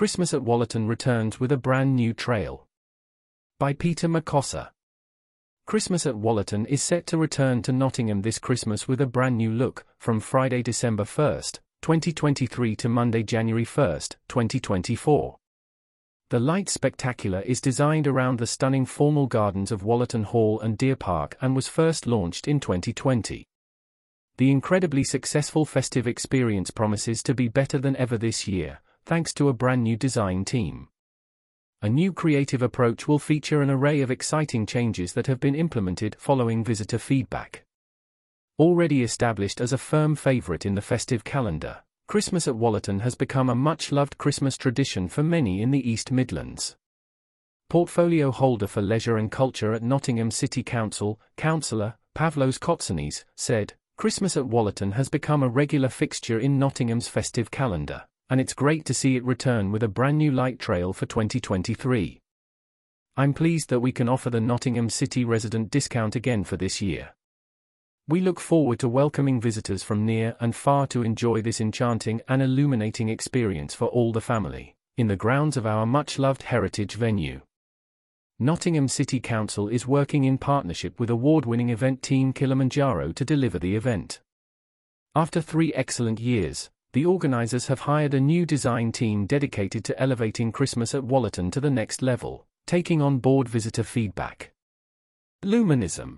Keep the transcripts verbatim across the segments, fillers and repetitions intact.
Christmas at Wollaton returns with a brand new trail. By Peter McCosser. Christmas at Wollaton is set to return to Nottingham this Christmas with a brand new look, from Friday, December first, twenty twenty-three to Monday, January first, twenty twenty-four. The Light Spectacular is designed around the stunning formal gardens of Wollaton Hall and Deer Park and was first launched in twenty twenty. The incredibly successful festive experience promises to be better than ever this year, thanks to a brand new design team. A new creative approach will feature an array of exciting changes that have been implemented following visitor feedback. Already established as a firm favorite in the festive calendar, Christmas at Wollaton has become a much-loved Christmas tradition for many in the East Midlands. Portfolio holder for leisure and culture at Nottingham City Council, Councillor Pavlos Kotsanis, said, "Christmas at Wollaton has become a regular fixture in Nottingham's festive calendar, and it's great to see it return with a brand new light trail for twenty twenty-three. I'm pleased that we can offer the Nottingham City resident discount again for this year. We look forward to welcoming visitors from near and far to enjoy this enchanting and illuminating experience for all the family, in the grounds of our much-loved heritage venue." Nottingham City Council is working in partnership with award-winning event team Kilimanjaro to deliver the event. After three excellent years, the organisers have hired a new design team dedicated to elevating Christmas at Wollaton to the next level, taking on board visitor feedback. Luminism.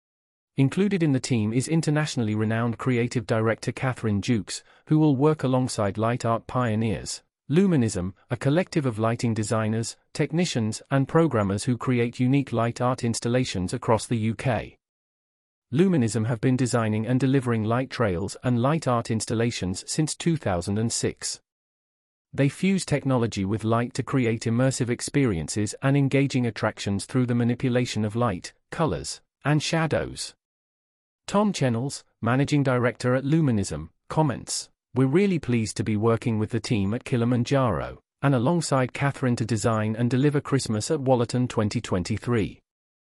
Included in the team is internationally renowned creative director Catherine Jukes, who will work alongside light art pioneers, Luminism, a collective of lighting designers, technicians, and programmers who create unique light art installations across the U K. Luminism have been designing and delivering light trails and light art installations since two thousand six. They fuse technology with light to create immersive experiences and engaging attractions through the manipulation of light, colours, and shadows. Tom Chennels, managing director at Luminism, comments, "We're really pleased to be working with the team at Kilimanjaro, and alongside Catherine to design and deliver Christmas at Wollaton twenty twenty-three.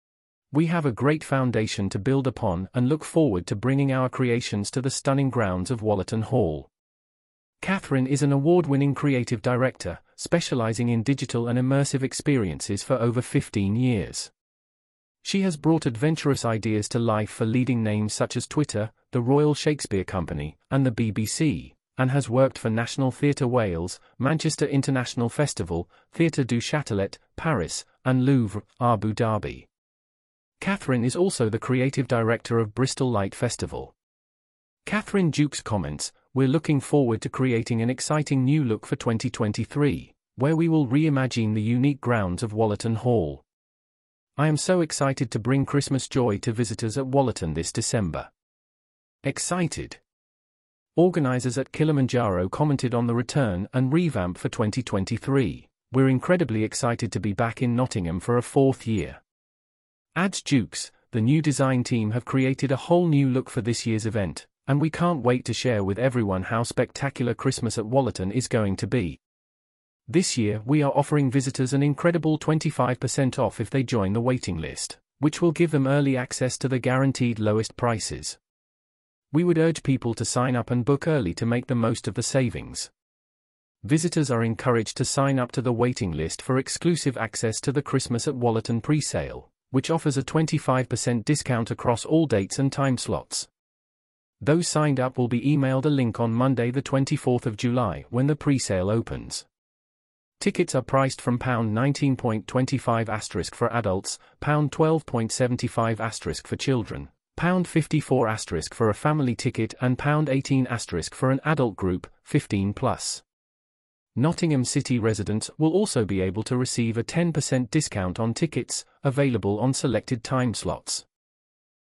We have a great foundation to build upon and look forward to bringing our creations to the stunning grounds of Wollaton Hall." Catherine is an award-winning creative director, specializing in digital and immersive experiences for over fifteen years. She has brought adventurous ideas to life for leading names such as Twitter, the Royal Shakespeare Company, and the B B C, and has worked for National Theatre Wales, Manchester International Festival, Theatre du Châtelet, Paris, and Louvre, Abu Dhabi. Catherine is also the creative director of Bristol Light Festival. Catherine Jukes comments, "We're looking forward to creating an exciting new look for twenty twenty-three, where we will reimagine the unique grounds of Wollaton Hall. I am so excited to bring Christmas joy to visitors at Wollaton this December." Excited. Organisers at Kilimanjaro commented on the return and revamp for twenty twenty-three. "We're incredibly excited to be back in Nottingham for a fourth year." Adds Jukes, "The new design team have created a whole new look for this year's event, and we can't wait to share with everyone how spectacular Christmas at Wollaton is going to be. This year we are offering visitors an incredible twenty-five percent off if they join the waiting list, which will give them early access to the guaranteed lowest prices. We would urge people to sign up and book early to make the most of the savings. Visitors are encouraged to sign up to the waiting list for exclusive access to the Christmas at Wollaton pre-sale, which offers a twenty-five percent discount across all dates and time slots. Those signed up will be emailed a link on Monday the twenty-fourth of July when the pre-sale opens. Tickets are priced from pound nineteen twenty-five for adults, pound twelve seventy-five for children, pound fifty-four for a family ticket and pound eighteen for an adult group, fifteen plus. Nottingham City residents will also be able to receive a ten percent discount on tickets, available on selected time slots.